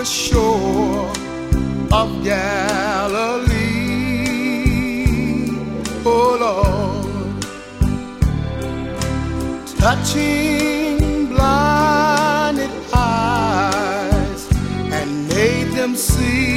the shore of Galilee, oh Lord, touching blinded eyes and made them see